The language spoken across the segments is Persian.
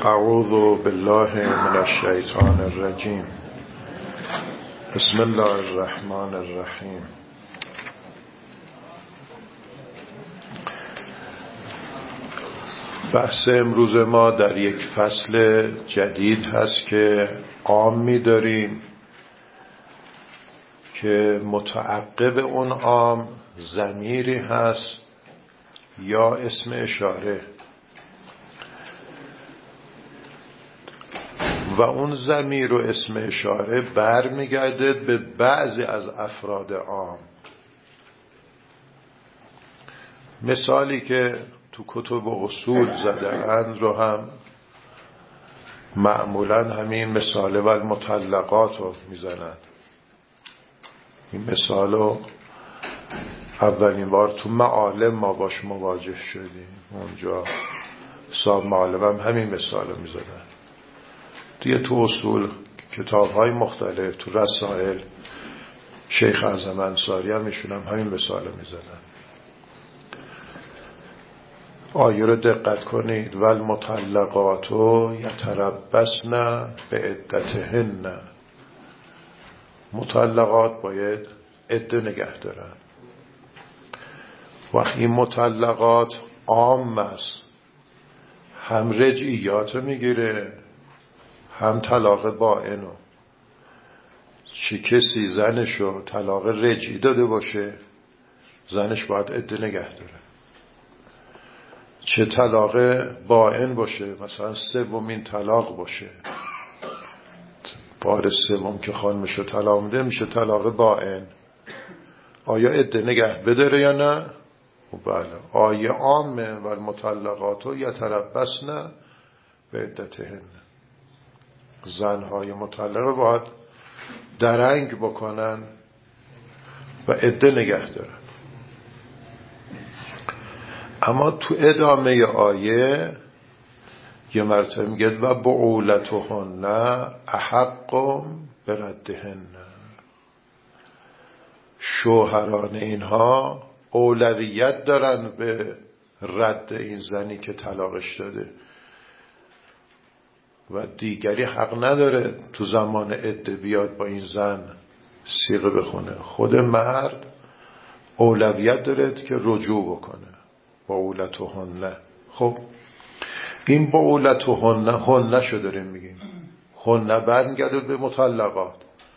اعوذ بالله من الشیطان الرجیم. بسم الله الرحمن الرحیم. بحث امروز ما در یک فصل جدید هست که عامی داریم که متعقب اون عام ضمیری هست یا اسم اشاره و اون ضمیر و اسم اشاره برمیگرده به بعضی از افراد عام. مثالی که تو کتب اصول زدن رو هم معمولا همین مثال و المطلقات رو میزنن. این مثال رو اولین بار تو معالم ما باش مواجه شدیم، اونجا صاحب معالم هم همین مثال رو میزدن. دیگه تو اصول کتاب‌های مختلف، تو رسائل شیخ اعظم انصاری هم ایشون هم همین مثال رو میزدن. آیه رو دقت کنید. والمطلقات یتربصن بعدتهن. مطلقات باید عده نگه دارن. وقتی این مطلقات عام است، هم رجعیات رو میگیره هم طلاق بائنو. چه کسی زنشو طلاق رجعی داده باشه زنش باید عده نگه داره. چه طلاق بائن باشه، مثلا سومین طلاق باشه، بار سوم که خانمشو طلاق میده میشه طلاق بائن. آیا عده نگه بداره یا نه؟ بله. آیه عامه و المطلقات یتربصن بعدتهن. زنهای مطلقه باید درنگ بکنن و عده نگه دارن. اما تو ادامه آیه یه مرتبه میگه و بعولتهن احق بردهن. شوهران اینها اولویت دارن به رد این زنی که طلاقش داده و دیگری حق نداره تو زمان عده بیاد با این زن صیغه بخونه. خود مرد اولویت داره که رجوع بکنه. بعولتهن. خب این بعولتهن هن شو داریم میگیم. هن برمیگرده به مطلقات،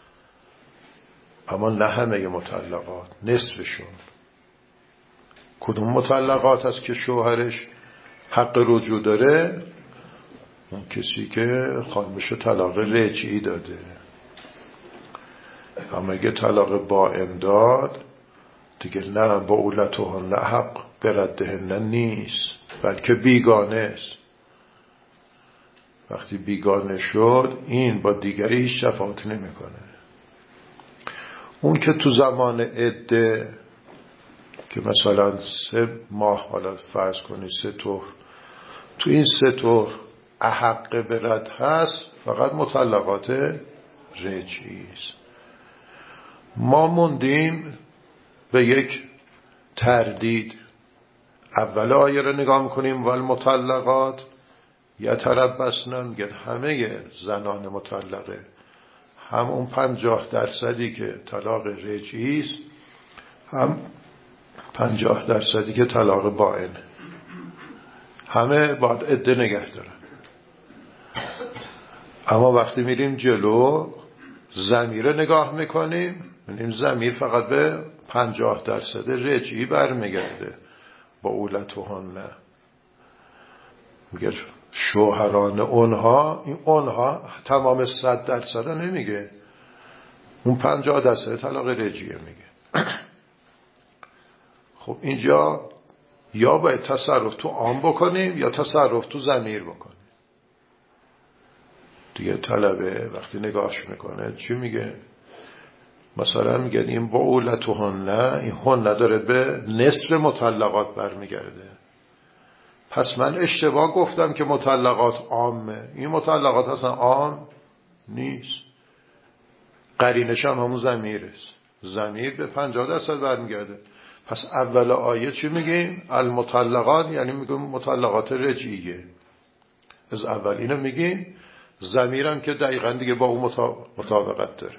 اما نه همه مطلقات، نصفشون. کدوم مطلقات هست که شوهرش حق رجوع داره؟ اون کسی که خانمشو طلاق رجعی داده. اما اگه طلاق بائن داد دیگه نه بعولتهن حق بردهن نیست، بلکه بیگانه است. وقتی بیگانه شد این با دیگری هیچ شفاعت نمیکنه. اون که تو زمان عده که مثلا 3 ماه، حالا فرض کنید 3 طهر، تو این 3 طهر احق برد هست، فقط مطلقات رجعی است. ما موندیم به یک تردید. اول آیه رو نگاه میکنیم والمطلقات یتربصن، میگه همه زنان مطلقه، هم اون 50% که طلاق رجعی است، هم 50% که طلاق بائن، همه باید عده نگه دارن. اما وقتی میریم جلو ضمیر نگاه میکنیم، میبینیم ضمیر فقط به 50% رجعی برمیگرده. بعولتهن میگه شوهران اونها. این اونها تمام 100% نمیگه، اون 50% طلاق رجعیه میگه. خب اینجا یا باید تصرف تو عام بکنیم یا تصرف تو ضمیر بکنیم. دیگه طلبه وقتی نگاهش میکنه چی میگه؟ مثلا میگه این بعولتهن، این هن نداره به نصف مطلقات برمیگرده. پس من اشتباه گفتم که مطلقات عامه. این مطلقات اصلا عام نیست. قرینش هم همون ضمیر است. ضمیر به 50% برمیگرده. پس اول آیه چی میگیم؟ المطلقات، یعنی میگیم مطلقات رجعیه. از اول اینو میگیم، ضمیرم که دقیقاً دیگه با اون مطابقت داره.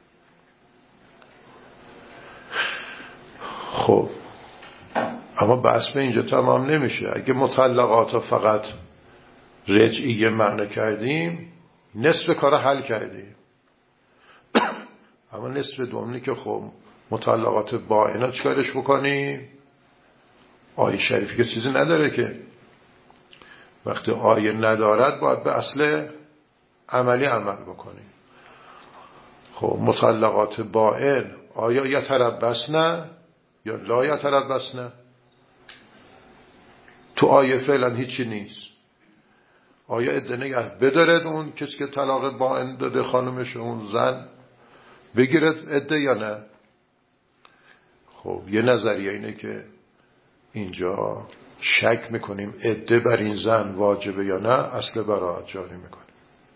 خب اما بحث به اینجا تمام نمیشه. اگه مطلقات فقط رجعیه معنی کردیم، نصف کار حل کردیم. اما نصف دومی که خب مطلقات بائنه چیکارش بکنیم؟ آیه شریفی که چیزی نداره که. وقتی آیه ندارد باید به اصل عملی عمل بکنیم. خب مطلقات بائن آیا یتربصن یا لا یتربصن؟ تو آیه فعلا هیچی نیست. آیا عده نگه بدارد اون کسی که طلاق بائن داده خانمش، اون زن بگیرد عده یا نه؟ خب یه نظریه اینه که اینجا شک میکنیم عده بر این زن واجبه یا نه، اصل براءت جاری میکنیم.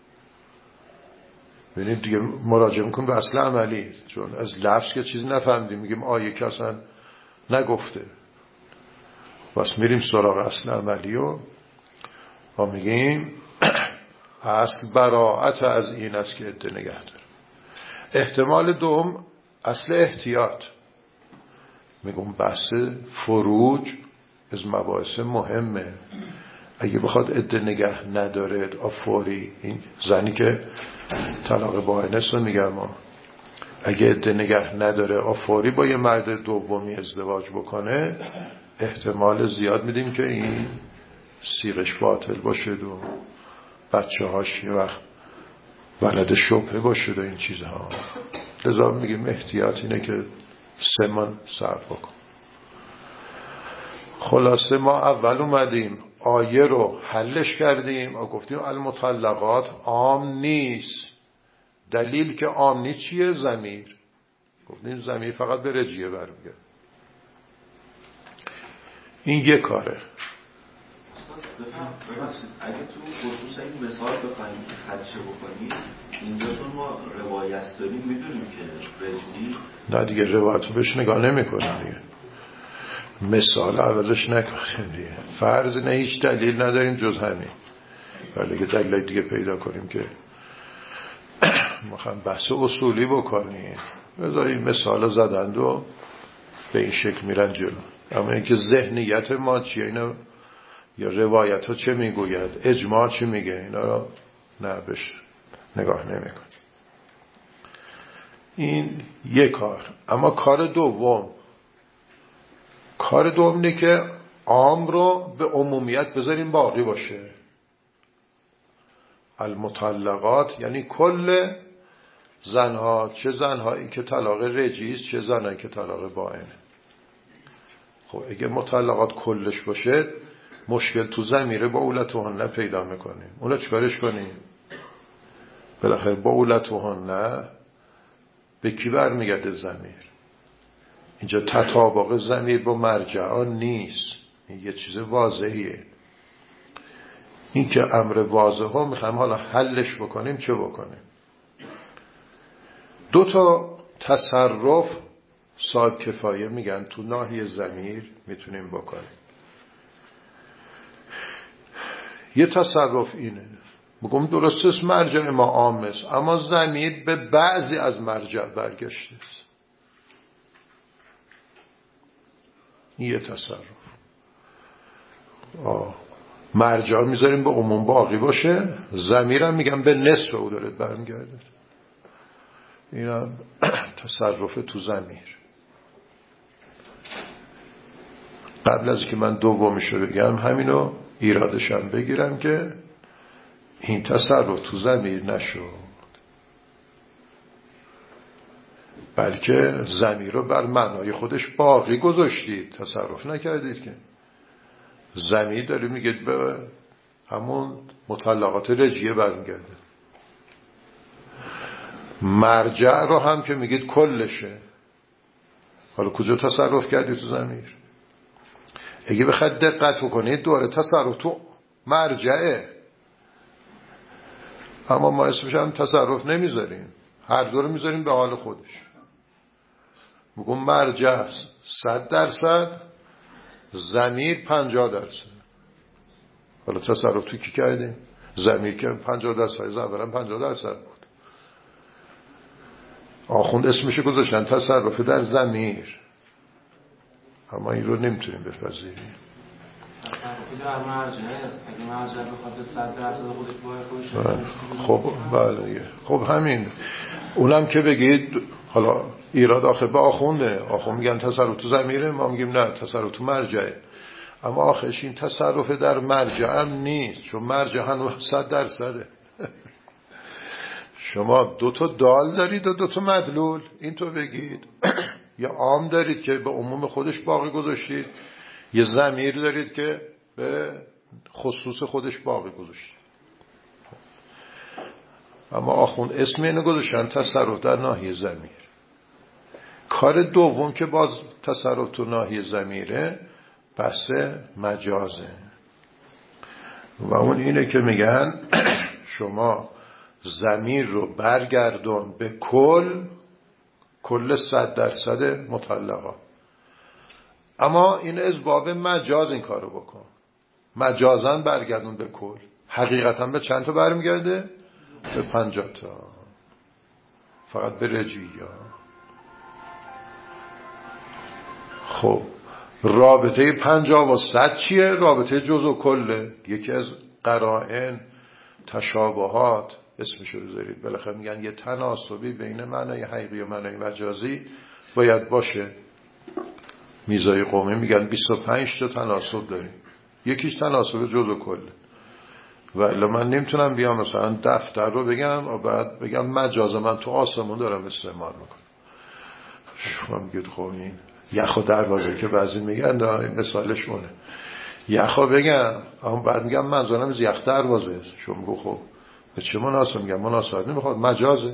ببینید دیگه مراجعه میکنیم به اصل عملی، چون از لفظ که چیزی نفهمیدیم میگیم آیه که اصلا نگفته. بس میریم سراغ اصل عملی و میگیم اصل براءت از این است که عده نگه داره. احتمال دوم اصل احتیاط. میگم بحث فروج از مباحث مهمه. اگه بخواد عده نگه نداره فوری، این زنی که طلاق بائنه رو میگم، اگه عده نگه نداره فوری با یه مرد دومی ازدواج بکنه، احتمال زیاد میدیم که این صیغش باطل باشه و بچه هاش یه وقت ولد شبهه باشه و این چیزها. لذا میگیم احتیاط اینه که 3 ماه صبر بکن. خلاصه ما اول اومدیم آیه رو حلش کردیم و گفتیم المطلقات عام نیست. دلیل که عام نیست چیه؟ ضمیر. گفتیم ضمیر فقط به رجیه برمیگرده. این یه کاره. اگه تو خصوص این مثال بخوایم خدشه بکنیم، اینجا چون ما روایت داریم میدونیم که رجلی نه دیگه روایت رو بهش نگاه نمی کنیم دیگه، مثال عوضش نکنیم دیگه. فرض نه هیچ دلیل نداریم جز همین، ولی که دلیل دیگه پیدا کنیم که میخوام بحث اصولی بکنیم، بذاریم مثال زدند و به این شکل میرن جلو. اما اینکه ذهنیت ما چیه، اینا یا روایت ها چه میگوید، اجماع چی میگه، اینا رو نه بهش نگاه نمیکن. این یک کار. اما کار دوم اینه که عام رو به عمومیت بذاریم باقی باشه. المطلقات یعنی کل زنها، چه زنهایی که طلاق رجعی است، چه زنهایی که طلاق بائنه. خب اگه مطلقات کلش باشه، مشکل تو ضمیره با اولتهن پیدا میکنیم. اونو چکارش کنیم؟ بالاخره با اولتهن به کی برمیگرده ضمیر؟ اینجا تطابق ضمیر با مرجعان نیست. این یه چیز واضحیه. این که امر واضح هم میخوایم حالا حلش بکنیم. چه بکنیم؟ 2 تصرف صاحب کفایه میگن تو ناحیه ضمیر میتونیم بکنیم. یه تصرف اینه، بگم درست است مرجع ما عام است، اما ضمیر به بعضی از مرجع برگشته است. این یه تصرف. مرجع میذاریم به عموم باقی باشه، ضمیرم میگم به نصف او داره برمیگرده. اینا تصرف تو ضمیر. قبل از که من دومیشو بگم همینو ایرادشم بگیرم که این تصرف تو ضمیر نشد، بلکه ضمیر رو بر معنای خودش باقی گذاشتید، تصرف نکردید. که ضمیر داره میگه به همون مطلقات رجعیه برمیگرده. مرجع رو هم که میگید کلشه، حالا کجا تصرف کردید تو ضمیر؟ اگه بخواد دقت بکنید دوره تصرف تو مرجعه، اما ما اسمش هم تصرف نمیذاریم، هر دو رو میذاریم به حال خودش. میگم مرجع 100%، ضمیر 50%. حالا تصرف تو کی کردیم؟ ضمیر که 50% زبرم 50% بود. آخوند اسمش گذاشتن تصرف در ضمیر، اما این رو نمیتونیم بپذیریم. خب بله، خب همین. اونم که بگید حالا ایراد آخه به آخونده، آخوند میگن تصرف تو ضمیره، ما میگیم نه تصرف تو مرجعه. اما آخرش این تصرف در مرجع هم نیست، چون مرجع هنوز 100%. شما 2 تا دال دارید و 2 تا مدلول، این تو بگید. یا عام دارید که به عموم خودش باقی گذاشتید، یه ضمیر دارید که به خصوص خودش باقی گذاشتید. اما آخوند اسم اینو گذاشتن تصرف در ناحیه ضمیر. کار دوم که باز تصرف تو ناحیه ضمیره بحث مجازه، و اون اینه که میگن شما ضمیر رو برگردون به کل 100% مطلقا. اما این از باب مجاز این کارو بکن، مجازن برگردون به کل. حقیقتا به چند تا برمیگرده؟ به 50 تا، فقط به رجیع. خب رابطه 50 و 100 چیه؟ رابطه جز و کله. یکی از قرائن تشابهات اسمشو بذارید، بالاخره میگن یه تناسبی بین معنای حقیقی و معنای مجازی باید باشه. میزای قومی میگن 25 تا تناسب داریم، یکیش تناسب جز و کله. و الا من نمیتونم بیام مثلا دفتر رو بگم و بعد بگم مجاز من تو آسمون دارم استعمال میکنم. شما میگید خب این یخ و دروازه که بعضی میگن مثالش اونه، یخ و بگم اما بعد میگم منظورم از یخ دروازه است. شما میگو خب به چه مناسب؟ میگم مناسبت نمیخواد، مجازه.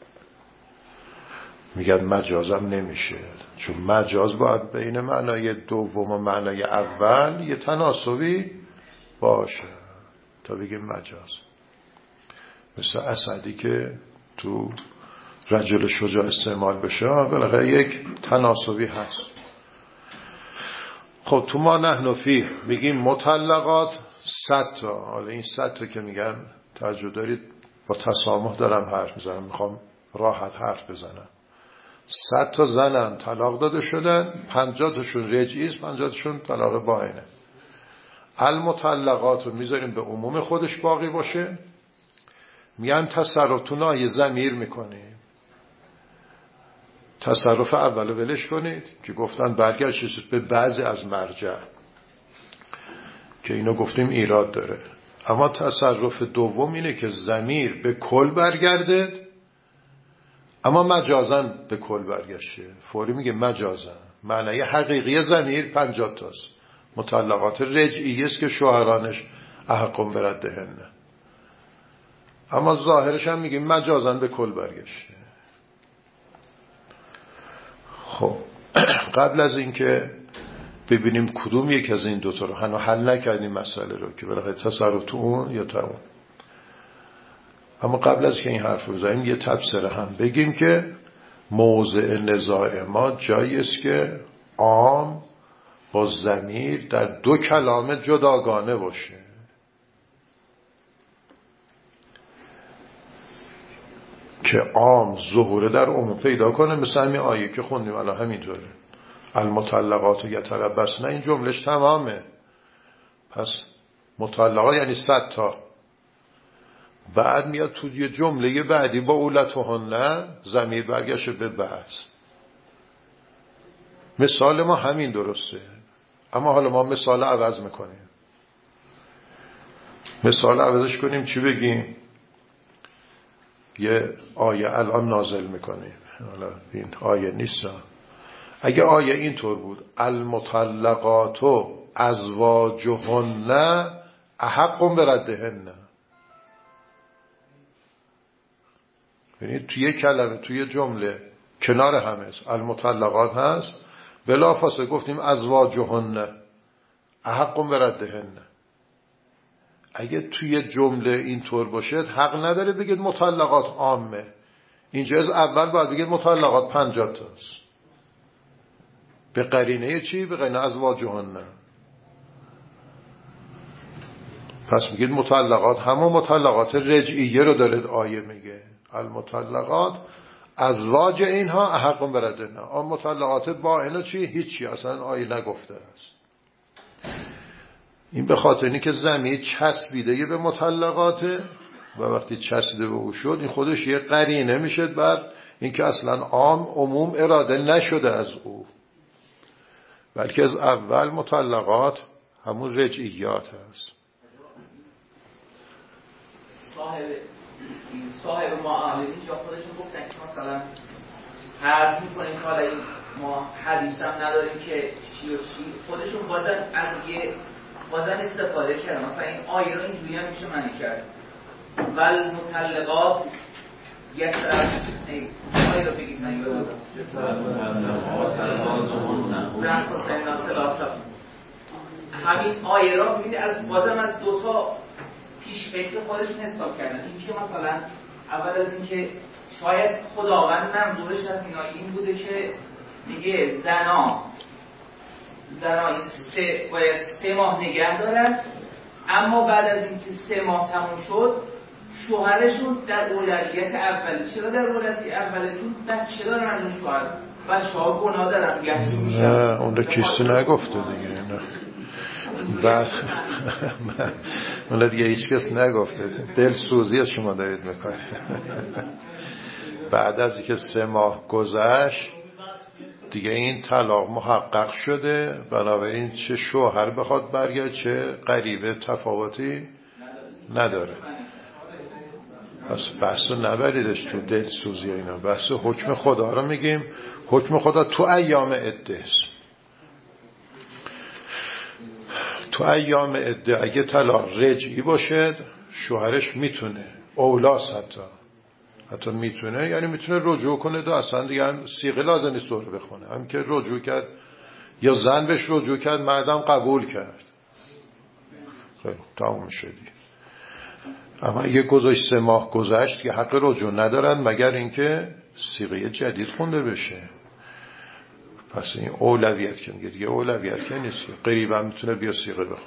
میگن مجازم نمیشه، چون مجاز باید بین معنای دوم و معنای اول یه تناسبی باشه تا بگیم مجاز. مثل اسدی که تو رجل شجاع استعمال بشه بالاخره یک تناسبی هست. خب تو ما نحن فیه میگیم مطلقات 100 تا. حالا این 100 تا که میگن توجه دارید، با تسامح دارم حرف میزنم، میخوام راحت حرف بزنم. 100 تا زنن طلاق داده شدن، 50 تاشون رجعی است، 50 تاشون طلاق باینه. المطلقات رو میذاریم به عموم خودش باقی باشه، میگن تصرف تو ناحیه ضمیر میکنیم. تصرف اولو ولش کنید که گفتن برگشت به بعضی از مرجع که اینو گفتیم ایراد داره. اما تصرف دوم اینه که ضمیر به کل برگرده، اما مجازن به کل برگشته. فوری میگه مجازن. معنی حقیقی ضمیر 50 تاست. مطلقات رجعی است که شوهرانش احقم بردهن، اما ظاهرش هم میگه مجازن به کل برگشته. خب قبل از این که ببینیم کدوم یک از این دوتا رو هنوز حل نکردیم مسئله رو که بالاخره تصرف تو اون یا تو اون. اما قبل از که این حرف رو بزنیم یه تبصره هم بگیم که موضع نزاع ما جایی است که عام با ضمیر در 2 کلام جداگانه باشه. که عام ظهور در عموم پیدا کنه، مثل همین آیه که خوندیم الان همینطوره. المطلقات یتربصن، این جملش تمامه. پس مطلقات یعنی 100 تا. بعد میاد تو یه جمله بعدی با اولتهن ضمیر برگشه به بعض. مثال ما همین درسته، اما حالا ما مثال عوض میکنیم. مثال عوضش کنیم چی بگیم؟ یه آیه الان نازل میکنیم، حالا این آیه نیست. اگه آیه اینطور بود المطلقات ازواجهن احق بردهن، یعنی توی کلمه توی جمله کنار هم هست المطلقات هست، بلافاصله گفتیم ازواجهن احق بردهن. اگه توی جمله اینطور باشه حق نداره بگید مطلقات عامه. اینجا از اول باید بگید مطلقات 50 تاست. به قرینه چی؟ به قرینه ازواجهن. پس میگید مطلقات همون مطلقات رجعیه رو داره آیه میگه. المطلقات ازواج اینها احق بردهن. آن مطلقات با اینا چی؟ هیچی، اصلا آیه نگفته است. این به خاطر اینه که ضمیر چسبیده به مطلقاته و وقتی چسبیده به او شد این خودش یه قرینه میشه بعد اینکه اصلا عموم اراده نشده از او، بلکه از اول مطلقات همون رجعیات هست. صاحب معامله اینجا خودشون گفتن که مثلا حرف میکنیم که حالا ما حدیث هم نداریم که چی و چی، خودشون بازم استفاده کردن. مثلا این آیه رو اینجوری هم میشه معنی کرد ول مطلقات آیه رو بگید من یادم همین آیه را ببینید بازم از دوتا پیش فکر خودشون حساب کردن. این که مثلا اول از این که شاید خداوند منظورش از این آیه این بوده که میگه زنا باید 3 ماه نگه دارن، اما بعد از اینکه 3 ماه تموم شد شوهرشون در اولویت اوله. چرا در اولویت اوله؟ چون بچه دارن از اون شوهر، بچه ها گناه دارن یتیم میشن. نه اون رو کسی نگفته دیگه. نه بعد اون دیگه هیچ کس نگفته. دل سوزی از شما دارید میکنید. بعد از اینکه 3 ماه گذشت دیگه این طلاق محقق شده، بنابراین چه شوهر بخواد برگرد چه قریبه تفاوتی نداره. پس بحثو نبریدش تو دل سوزی اینا، بحث حکم خدا رو میگیم. حکم خدا تو ایام عده است. تو ایام عده اگه طلاق رجعی باشه شوهرش میتونه اولاس حتی میتونه، یعنی میتونه رجوع کنه. دو اصلا دیگه صیغه لازم نیست دوره بخونه، هم که رجوع کرد یا زن بهش رجوع کرد مردم قبول کرد خیلی تمام شدی. اما اگه گذاشت 3 ماه گذشت که حق رجوع ندارن مگر اینکه صیغه جدید خونده بشه. پس این اولویت که میگه دیگه اولویت که نیست، قریب هم میتونه بیا صیغه بخونه.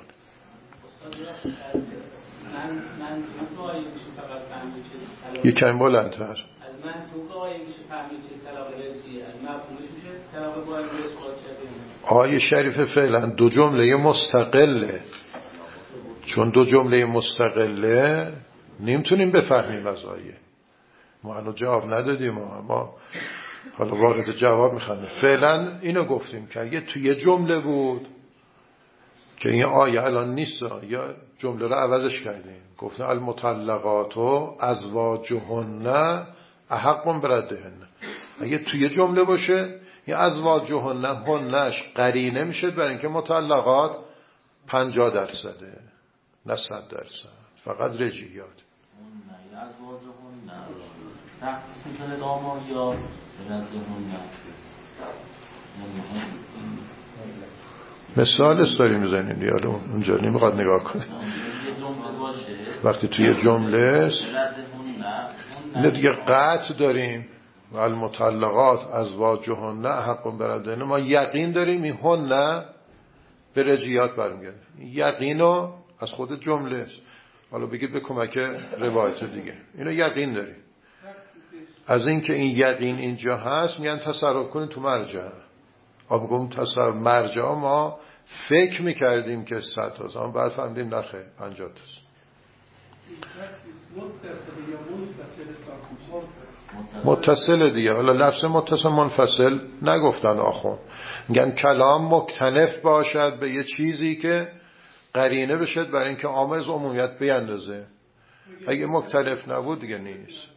من تو آیه میشه فقط فهمید چه یکم بلندتر. از من تو آیه میشه فهمید چه طلاق رجعیه، از مفهومش میشه طلاق با این رجع. آیه شریف فعلا 2 جمله مستقله، چون 2 جمله مستقله نمیتونیم بفهمیم از آیه. ما هنوز جواب ندادیم، ما حالا وارد جواب میخوایم. فعلا اینو گفتیم که اگه توی جمله بود که این آیه الان نیست یا جمله رو عوضش کردیم، گفتن المطلقات ازواجهن احق بردهن. اگه توی جمله باشه این ازواجهن هنش قرینه میشه برای اینکه مطلقات 50% نه 100%، فقط رجعیات. ازواجهن تخصیص میکنه داما یا بردهن. مثال استاری میزنیم دیگه، اونجا نمیخواد نگاه کنه. وقتی توی جمله است اینه دیگه قطع داریم و المطلقات ازواجهن احق بردهن. ما یقین داریم این هن به رجعیات برمیگرده. یقینو از خود جمله است. حالا بگید به کمک روایت دیگه اینو یقین داریم. از این که این یقین اینجا هست میگن تصرف کنید تو مرجع. آبگم تصرف مرجع ما فکر میکردیم که 100 تا، اما بعد فهمیدیم نخیر 50 تا. متصل دیگه. حالا لفظ متصل منفصل نگفتن آخون، میگن کلام مکتنف باشد به یه چیزی که قرینه بشد برای اینکه آماز عمومیت بیندازه. اگه مختلف نبود دیگه نیست.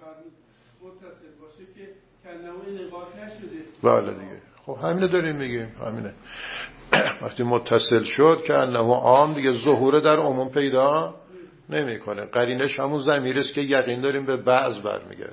بله دیگه. خب همینه داریم میگیم، همینه. وقتی متصل شد که انه عام دیگه ظهور در عموم پیدا نمیکنه. قرینش همون ضمیر است که یقین داریم به بعض برمیگرده.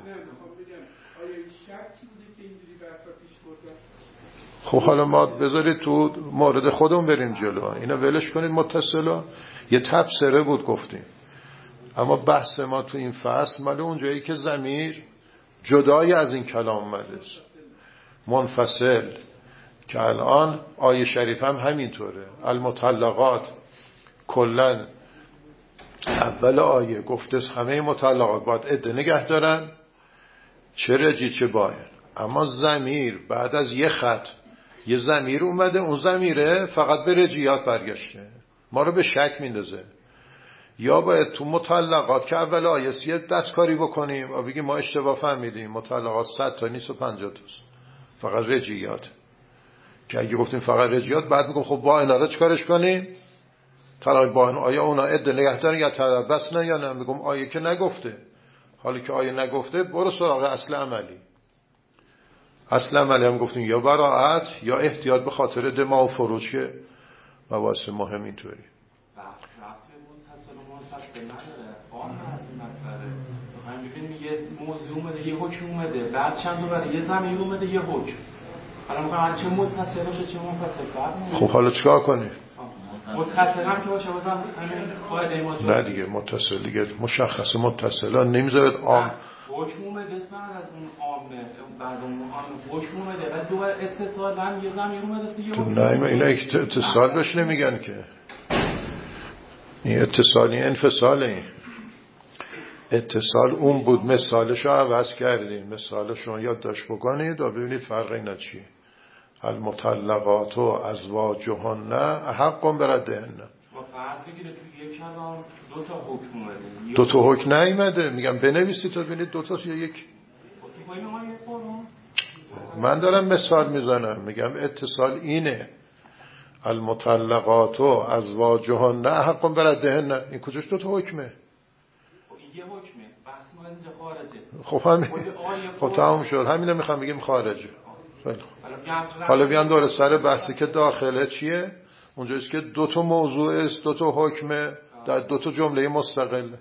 خب حالا ما بذارید تو مورد خودمون بریم جلو، اینو ولش کنید. متصلا یه تفسیره بود گفتیم، اما بحث ما تو این فصل مال اونجایی که ضمیر جدای از این کلام اومده است، منفصل، که الان آیه شریف هم همینطوره. المطلقات کلن اول آیه گفته همه مطلقات باید عده نگه دارن، چه رجی چه باین. اما ضمیر بعد از یه خط یه ضمیر اومده، اون ضمیره فقط به رجیات برگشته، ما رو به شک میندازه. یا باید تو مطلقات که اول آیه یه دستکاری بکنیم و بگیم ما اشتباه فهمیدیم، مطلقات 100 تا نیست و 50 تاست، فقط رجیات. که اگه گفتیم فقط رجیات بعد میگم خب با اینا رو چکارش کنیم؟ طلاق باین آیا اونا عده نگه دارن یا تربص نه یا نه؟ میگم آیه که نگفته. حالی که آیه نگفته برو سراغ اصل عملی. اصل عملی هم گفتیم یا براءت یا احتیاط به خاطر دماء و فروج که مباحث مهم اینطوری. یه موضوع اومده یه حکم اومده بعد چند تا برای یه زمین اومده یه حکم، حالا میخوام چه متصل باشه چه منفصل فرق. خب حالا چیکار کنیم؟ متصل هم که باشه بازم همین قاعده ما نه دیگه متصل دیگه مشخصه، متصلا نمیذارد عام حکم اومده اسم از اون عامه بعد اون عام حکم اومده بعد دو اتصال هم یه زمین اومده یه حکم. نه اینا اتصال بهش نمیگن که، این اتصالی انفصاله. اتصال اون بود مثالشو عوض کردیم، مثالشو یادداشت بکنید و ببینید فرق اینا چیه. المطلقات و ازواجهن احق بردهن. با فرض بگیره تو یک کلام دو تا حکم اومده، دو تا حکم نیومده. میگم بنویسید تا ببینید دو تاست یا یک. من دارم مثال میزنم، میگم اتصال اینه المطلقات و ازواجهن احق بردهن. این کجاش دو تا حکمه؟ یه حکمه بحث ما اینجا خارجه. خب همین، خب تمام شد، همینو میخوام بگیم خارجه. حالا بیان دور سر بحثی که داخله چیه؟ اونجاست که دو تا موضوع است، دو تا حکمه در دو تا جمله مستقله.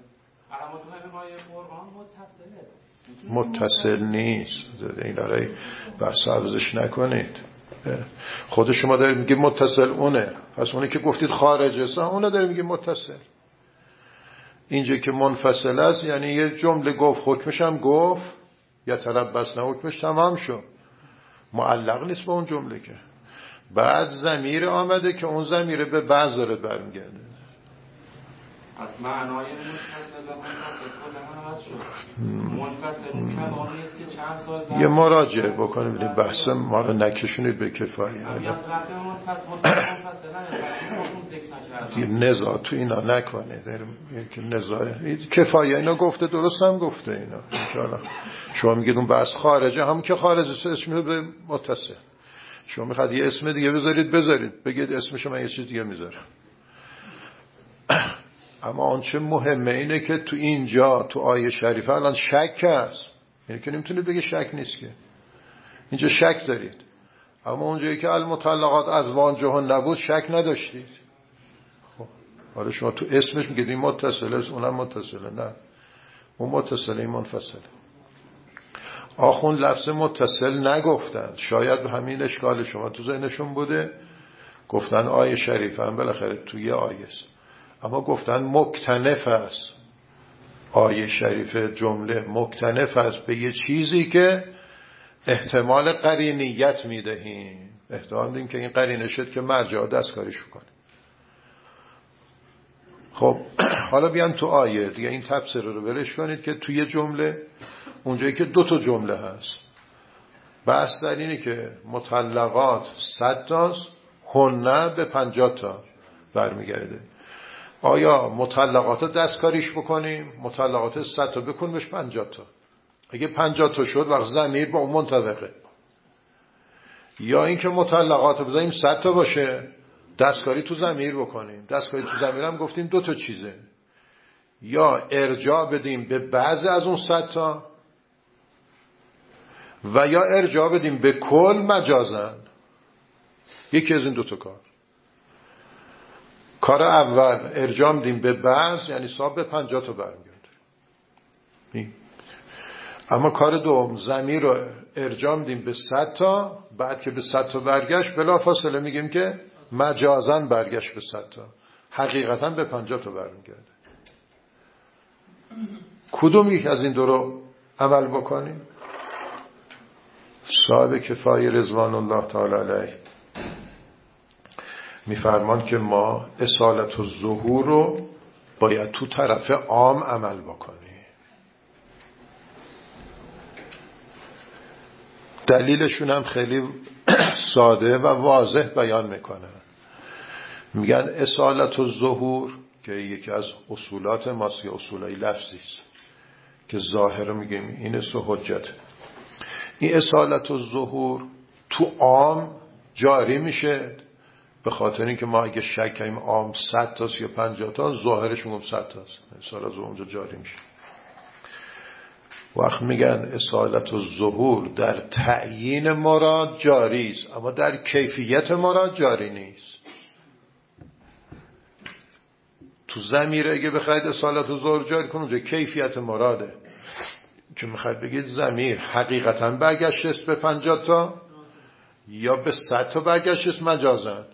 متصل نیست. این داره بحث عوضش نکنید. خود شما دارید میگید متصل اونه، پس اونی که گفتید خارجه اونه داره میگید متصل. اینجا که منفصل است یعنی یه جمله گفت حکمش هم گفت یا تربص نه حکمش تمام شد، معلق نیست به اون جمله که. بعد ضمیر آمده که اون ضمیر به بعض داره برمیگرده. از معنای منفصل و منفصل کلا عوض شد. منفصل کلامی است که چند سال یه مراجعه بکنیم ببینید بحث ما رو نکشونید به کفایه. یه نزاع تو اینا نکنید، که نزاع کفایه اینا گفته، درست هم گفته اینا انشاءالله. شما میگید اون بحث خارجه، هم که خارجه اسمش به متصل. شما میخواد یه اسم دیگه بذارید بگید اسمشو من یه چیز دیگه میذارم. اما اون چه مهمه اینه که تو اینجا تو آیه شریفه الان شک هست، یعنی که نمیتونید بگید شک نیست، که اینجا شک دارید. اما اونجایی که المطلقات ازواجهن نبود شک نداشتید. خب حالا شما تو اسمش میگید این متصله است اونم متصله، نه اون متصله این منفصله. آخون لفظ متصل نگفتن، شاید به همین اشکال شما تو ذهنشون بوده، گفتن آیه شریفه هم بالاخره تو یه آیه است، اما گفتن مکتنف است. آیه شریفه جمله مکتنف است به یه چیزی که احتمال قرینیت میدهیم، احتمال میدیم که این قرینه شد که مرجع دستکاریش کنه. خب حالا بیان تو آیه دیگه این تفسیر رو برش کنید که توی جمله اونجایی که دو تا جمله هست بحث در اینه که مطلقات 100 تاست، هن به 50 تا برمیگرده. آیا مطلقات دستکاریش بکنیم؟ مطلقات 100 تا بکن بهش 50 تا. اگه 50 تا شد وقت ضمیر با اون منطبقه. یا اینکه مطلقات بذاریم 100 تا باشه، دستکاری تو ضمیر بکنیم. دستکاری تو ضمیر هم گفتیم دو تا چیزه، یا ارجاع بدیم به بعضی از اون 100 تا و یا ارجاع بدیم به کل مجازن. یکی از این دو تا کار اول ارجاع میدیم به بعض، یعنی صاحب به 50 تا برمیگرده. اما کار دوم ضمیر رو ارجاع میدیم به 100 تا، بعد که به 100 تا برگشت بلافاصله میگیم که مجازن برگشت به 100 تا، حقیقتا به 50 تا برمیگرده. کدوم یک از این دو رو عمل بکنیم؟ صاحب کفایه رضوان الله تعالی علیه میفرمان که ما اصالت الظهور رو باید تو طرف عام عمل بکنی. دلیلشون هم خیلی ساده و واضح بیان میکنه. میگن اصالت الظهور که یکی از اصولات ماست، اصولای لفظی است که ظاهر میگیم این است و حجت. این اصالت الظهور تو عام جاری میشه به خاطر اینکه ما اگه شک کنیم عام 100 تاست یا 50 تا، ظاهرش میگم 100 تاست، اصالت الظهور اونجا جاری میشه. وقت میگن اصالت الظهور در تعیین مراد جاری است اما در کیفیت مراد جاری نیست. تو ضمیر اگه بخواید اصالت الظهور جاری کنید اونجا کیفیت مراده که میخواید بگید ضمیر حقیقتا برگشته است به 50 تا یا به 100 تا برگشته است مجازن.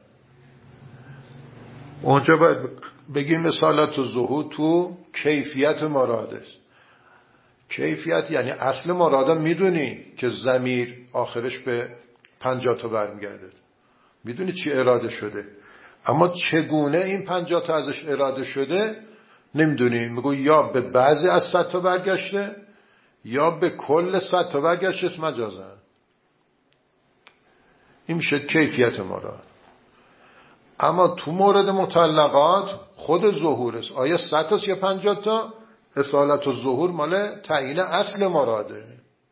اونجا باید بگیم اصالت الظهور تو کیفیت مراد است. کیفیت یعنی اصل مرادا میدونی که ضمیر آخرش به 50 تا برمیگرده، میدونی چی اراده شده، اما چگونه این 50 تا ازش اراده شده نمیدونی. میگو یا به بعضی از 100 تا برگشته یا به کل 100 تا برگشته مجازن. این میشه کیفیت مراد. اما تو مورد مطلقات خود ظهور است، آیا 100 تا یا 50 تا، اصالت الظهور مال تعیین اصل مراده.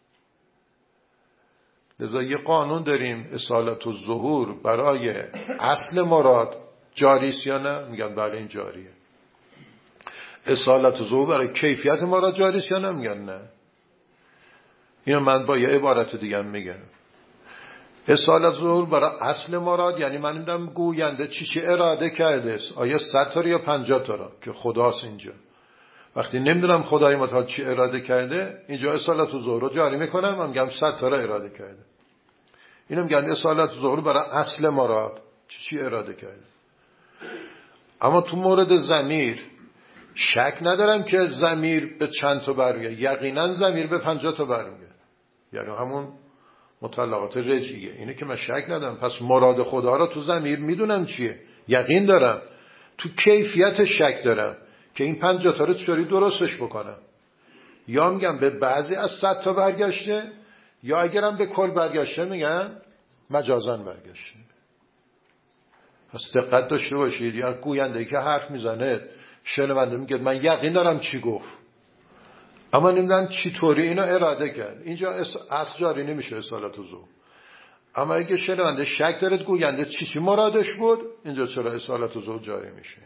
لذا یه قانون داریم، اصالت الظهور برای اصل مراد جاری است یا نه؟ میگن بله این جاریه. اصالت الظهور برای کیفیت مراد جاری است یا نه؟ میگن نه. اینو من با یه عبارت دیگه میگم. اصالت الظهور برای اصل مراد یعنی من میدم گوینده چی اراده کرده است، آیا 100 تا یا 50 تا که خداست. اینجا وقتی نمیدونم خدای متعال چی اراده کرده، اینجا اصالت الظهور رو جاری میکنم، من میگم 100 تا را اراده کرده. اینو میگن اصالت الظهور برای اصل مراد چی اراده کرده. اما تو مورد ضمیر شک ندارم که ضمیر به چند تا برمیگرده، یقینا ضمیر به 50 تا برمیگرده، یعنی همون مطلقات رجعیه. اینه که من شک ندارم. پس مراد خدا را تو ضمیر میدونم چیه، یقین دارم. تو کیفیت شک دارم که این 50 تا رو چطوری درستش بکنم. یا میگم به بعضی از 100 تا برگشته، یا اگرم به کل برگشته میگن مجازن برگشته. پس دقت داشته باشید. یا گوینده که حرف میزنه شنونده میگه من یقین دارم چی گفت، اما نمیدونم چی طوری اینو اراده کرد. اینجا اصل جاری نمیشه اصالت الظهور. اما اگه شنونده شک دارد گوینده چی مرادش بود، اینجا چرا اصالت الظهور جاری میشه.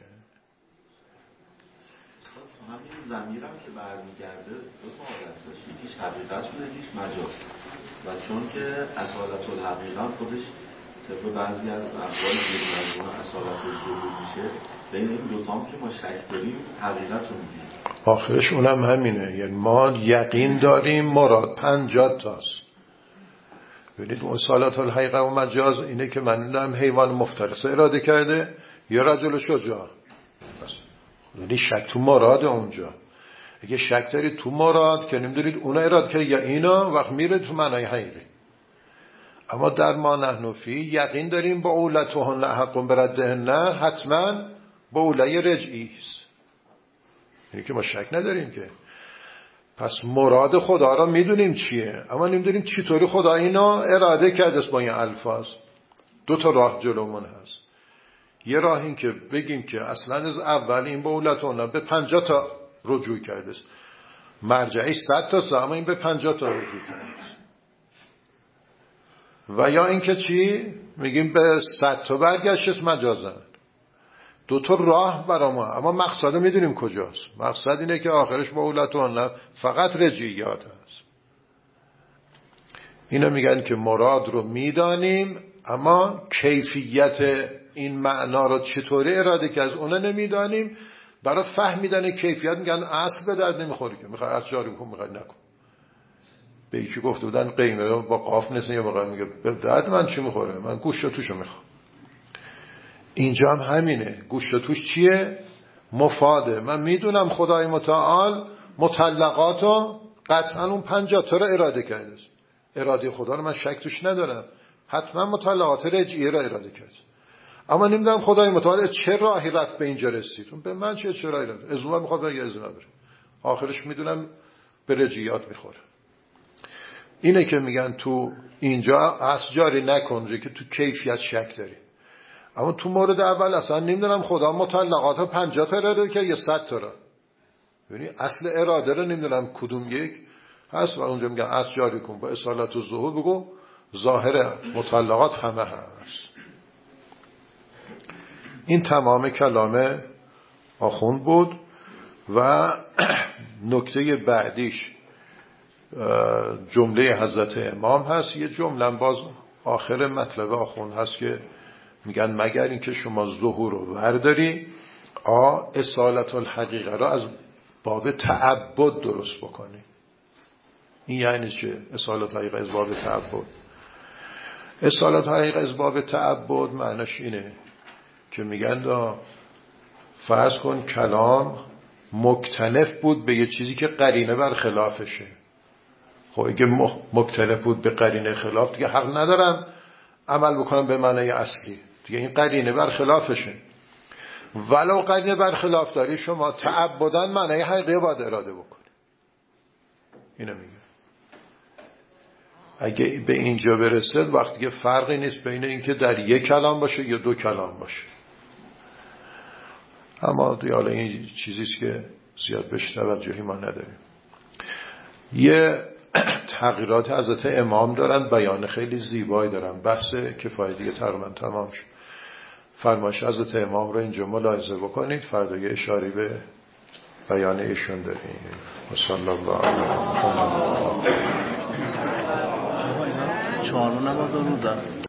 همین ضمیرم که برمیگرده دو تا حالت داشت، یکیش حقیقت بوده یکیش مجاز. و چون که اصالت الحقیقت خودش طبق بعضی از اقوال مجموعه اصالت الظهور میشه، بین این دوتا هم که ما شک داریم حقیقت رو میگیم. آخرش اونم همینه، یعنی ما یقین داریم مراد 50 تاست. ببینید اصالت الحقیقه و مجاز اینه که من هم حیوان مفترس اراده کرده یا رجل شجاع. یعنی شک تو مراد اونجا. اگه شک دارید تو مراد که نمیدونید اونا اراده که یا اینا، وقت میره تو معنای حقیقی. اما در ما نحن فی یقین داریم با اولتهن حق بردهن، حتما با اولای رجعی است. یعنی که ما شک نداریم که. پس مراد خدا را میدونیم چیه، اما نمیدونیم چطوری خدا اینا اراده کرده است با این الفاظ. دو تا راه جلومون هست. یه راه این که بگیم که اصلا از اول این با اولتهن به 50 تا رجوع کرده است، مرجعش 100 تا، اما این به 50 تا رجوع کرده است. و یا اینکه چی میگیم به 100 تا برگشت مجازن. دو تا راه برای ما، اما مقصد میدونیم کجاست. مقصد اینه که آخرش با اولتهن فقط رجعیات هست. اینا میگن که مراد رو میدانیم اما کیفیت این معنا رو چطوری اراده که از اونا نمیدانیم. برای فهمیدن کیفیت میگن اصل به درد نمیخوری که میخوای از جاری کن میخوای نکن. به یکی گفته بودن قیمه با قاف نیست، یا واقعا میگه به درد من چی میخوره، من گوشت و توشو میخوام. اینجا هم همینه، گوشت و توش چیه؟ مفاده. من میدونم خدای متعال مطلقاتو قطعا اون 50 تا رو اراده کرده است. اراده خدا رو من شک توش ندارم، حتما مطلقات رجعیه را اراده کرده. اما نمیدونم خدای متعال چه راهی رفت به اینجا رسید. به من چه راهی رفت؟ ازوما میخواد بگه ازوما بره، آخرش میدونم به رجیات میخوره. اینه که میگن تو اینجا اصل جاری نکن که تو کیفیت شک داری. اما تو مورد اول اصلا نمیدونم خدا مطلقات ها 50 تا اراده که یا 100 تا را، یعنی اصل اراده رو نمیدونم کدوم یک هست. و اونجا میگن اصل جاری کن با اصالت و ظهور، بگو ظاهر مطلقات همه هست. این تمام کلام آخوند بود. و نکته بعدیش جمله حضرت امام هست. یه جمله باز آخر مطلب آخوند هست که میگن مگر اینکه شما ظهور رو ورداری اصالت الحقیقه را از باب تعبد درست بکنی. این یعنی چه؟ اصالت حقیقه از باب تعبد. اصالت حقیقه از باب تعبد معنیش اینه که میگن فرض کن کلام مکتنف بود به یه چیزی که قرینه بر خلافشه. خب اگه مکتنف بود به قرینه خلاف، دیگه حق ندارم عمل بکنم به معنی اصلی، دیگه این قرینه بر خلافشه. ولو قرینه بر خلاف داری، شما تعبداً معنی حقیقی باید اراده بکنی. اینو میگه اگه به اینجا برسد وقتی که فرقی نیست بین اینکه در یک کلام باشه یا دو کلام باشه. اما حالا این چیزیست که زیاد بهش توجهی ما نداریم. یه تغییرات حضرت امام دارن، بیان خیلی زیبایی دارن. بحث کفایه دیگه تقریبا تمام شد. فرمایش حضرت امام رو اینجا ملاحظه بکنید، فردا یه اشاره به بیان ایشون داریم. و صلی الله علیه و سلم. 4 روز است.